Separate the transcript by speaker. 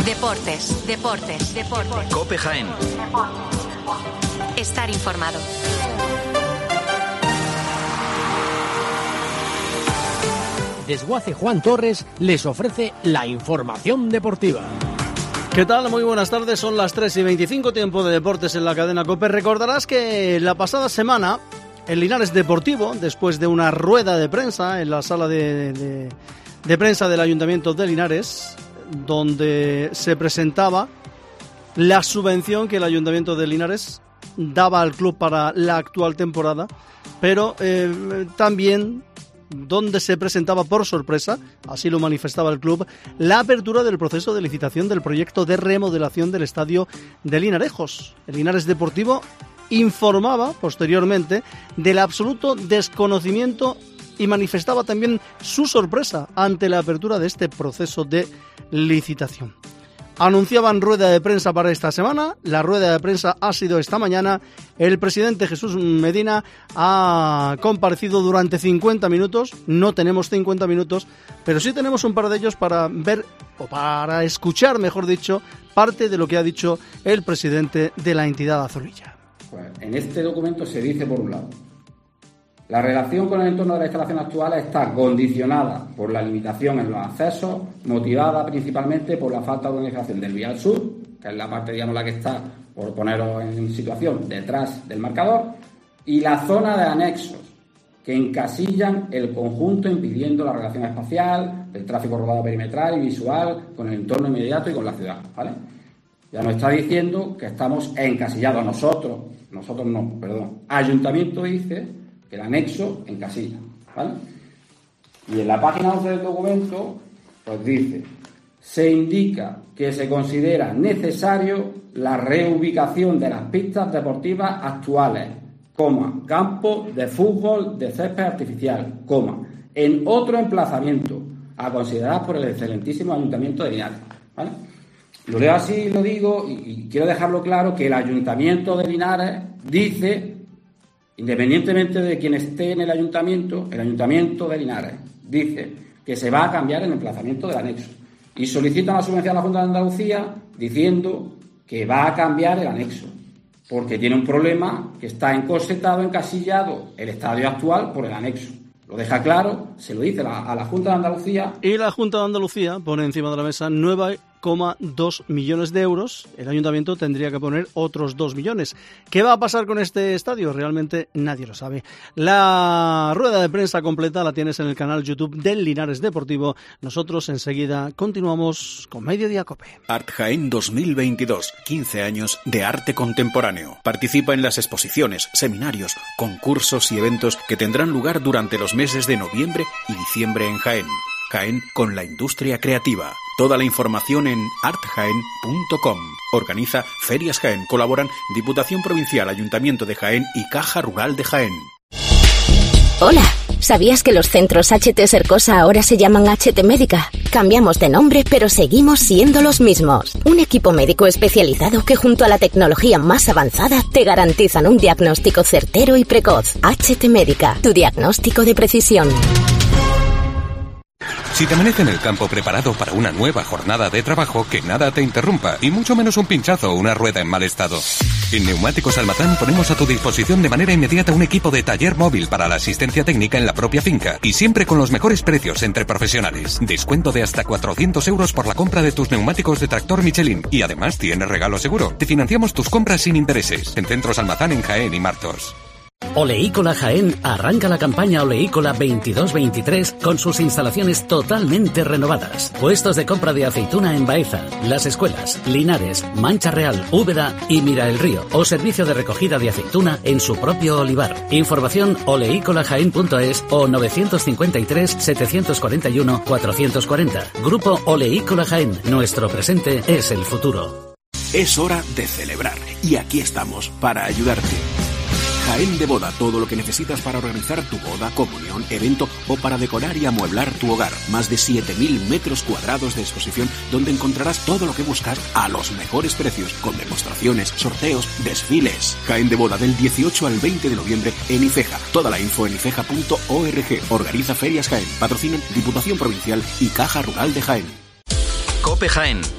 Speaker 1: Deportes.
Speaker 2: COPE Jaén.
Speaker 1: Estar informado.
Speaker 3: Desguace Juan Torres les ofrece la información deportiva.
Speaker 4: ¿Qué tal? Muy buenas tardes, son las 3:25, tiempo de deportes en la cadena COPE. Recordarás que la pasada semana el Linares Deportivo, después de una rueda de prensa en la sala de prensa del Ayuntamiento de Linares, donde se presentaba la subvención que el Ayuntamiento de Linares daba al club para la actual temporada, pero también donde se presentaba por sorpresa, así lo manifestaba el club, la apertura del proceso de licitación del proyecto de remodelación del estadio de Linarejos. El Linares Deportivo informaba posteriormente del absoluto desconocimiento y manifestaba también su sorpresa ante la apertura de este proceso de licitación. Anunciaban rueda de prensa para esta semana, la rueda de prensa ha sido esta mañana, el presidente Jesús Medina ha comparecido durante 50 minutos, no tenemos 50 minutos, pero sí tenemos un par de ellos para ver, o para escuchar, mejor dicho, parte de lo que ha dicho el presidente de la entidad azulilla.
Speaker 5: Pues en este documento se dice, por un lado, la relación con el entorno de la instalación actual está condicionada por la limitación en los accesos, motivada principalmente por la falta de organización del vial sur, que es la parte, digamos, la que está, por poneros en situación, detrás del marcador, y la zona de anexos, que encasillan el conjunto impidiendo la relación espacial, el tráfico rodado perimetral y visual con el entorno inmediato y con la ciudad, ¿vale? Ya nos está diciendo que estamos encasillados Ayuntamiento dice que el anexo encasilla, ¿vale? Y en la página 11 del documento, pues dice, se indica que se considera necesario la reubicación de las pistas deportivas actuales, campo de fútbol de césped artificial, en otro emplazamiento a considerar por el excelentísimo Ayuntamiento de Linares, ¿vale? Lo leo así, lo digo, y quiero dejarlo claro, que el Ayuntamiento de Linares dice, independientemente de quien esté en el Ayuntamiento de Linares dice que se va a cambiar el emplazamiento del anexo y solicita una subvención a la Junta de Andalucía diciendo que va a cambiar el anexo porque tiene un problema, que está encorsetado, encasillado el estadio actual por el anexo. Lo deja claro, se lo dice a la Junta de Andalucía.
Speaker 4: Y la Junta de Andalucía pone encima de la mesa 9,2 millones de euros. El Ayuntamiento tendría que poner otros 2 millones. ¿Qué va a pasar con este estadio? Realmente nadie lo sabe. La rueda de prensa completa la tienes en el canal YouTube del Linares Deportivo. Nosotros enseguida continuamos con Mediodía COPE.
Speaker 2: Art Jaén 2022, 15 años de arte contemporáneo. Participa en las exposiciones, seminarios, concursos y eventos que tendrán lugar durante los meses de noviembre y diciembre en Jaén. Jaén con la industria creativa. Toda la información en artjaén.com. Organiza Ferias Jaén. Colaboran Diputación Provincial, Ayuntamiento de Jaén y Caja Rural de Jaén.
Speaker 6: Hola, ¿sabías que los centros HT Sercosa ahora se llaman HT Médica? Cambiamos de nombre, pero seguimos siendo los mismos. Un equipo médico especializado que junto a la tecnología más avanzada te garantizan un diagnóstico certero y precoz. HT Médica, tu diagnóstico de precisión.
Speaker 7: Si te amanece en el campo preparado para una nueva jornada de trabajo, que nada te interrumpa, y mucho menos un pinchazo o una rueda en mal estado. En Neumáticos Almazán ponemos a tu disposición de manera inmediata un equipo de taller móvil para la asistencia técnica en la propia finca, y siempre con los mejores precios entre profesionales. Descuento de hasta 400 euros por la compra de tus neumáticos de tractor Michelin, y además tienes regalo seguro. Te financiamos tus compras sin intereses. En Centros Almazán en Jaén y Martos.
Speaker 8: Oleícola Jaén arranca la campaña Oleícola 22-23 con sus instalaciones totalmente renovadas. Puestos de compra de aceituna en Baeza, Las Escuelas, Linares, Mancha Real, Úbeda y Mira el Río, o servicio de recogida de aceituna en su propio olivar. Información oleícolajaén.es o 953 741 440. Grupo Oleícola Jaén. Nuestro presente es el futuro.
Speaker 2: Es hora de celebrar y aquí estamos para ayudarte. Jaén de Boda, todo lo que necesitas para organizar tu boda, comunión, evento o para decorar y amueblar tu hogar. Más de 7.000 metros cuadrados de exposición donde encontrarás todo lo que buscas a los mejores precios, con demostraciones, sorteos, desfiles. Jaén de Boda del 18 al 20 de noviembre en Ifeja. Toda la info en ifeja.org. Organiza Ferias Jaén. Patrocinan Diputación Provincial y Caja Rural de Jaén.
Speaker 9: COPE Jaén.